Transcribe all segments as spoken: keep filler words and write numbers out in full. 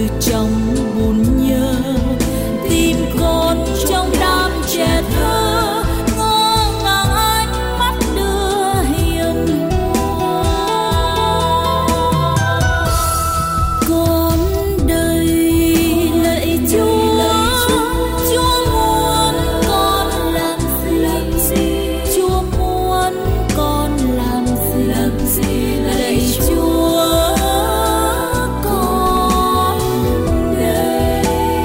trong buồn nhớ, tìm con trong đám trẻ thơ ngơ ngàng ánh mắt đưa hiền hòa. Con đây lạy Chúa, Chúa muốn con làm gì, Chúa muốn con làm gì, lạy Chúa con đây.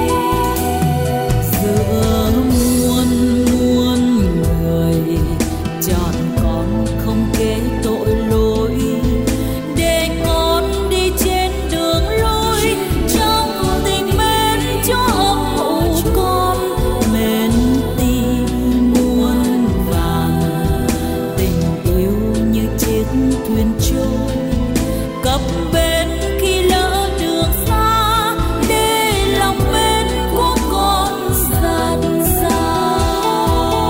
Giữa muôn muôn người chọn con không kể tội lỗi, để con đi trên đường lối trong tình mến Chúa ấp ủ con. Mến tim muôn vàng, tình yêu như chiếc thuyền trôi cập bến khi lỡ đường xa, để lòng mến của con dạt dào.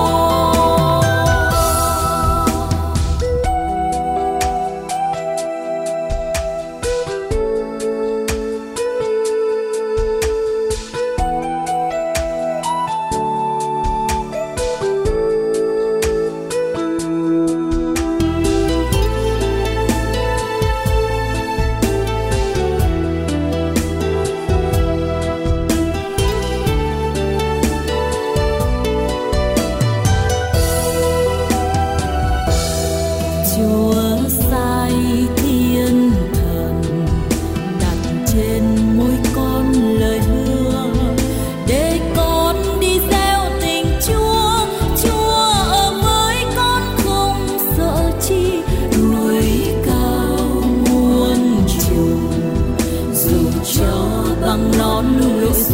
Chúa sai thiên thần đặt trên môi con lời hứa, để con đi gieo tình Chúa. Chúa ở với con không sợ chi, núi cao muôn trùng dù cho bằng non lụa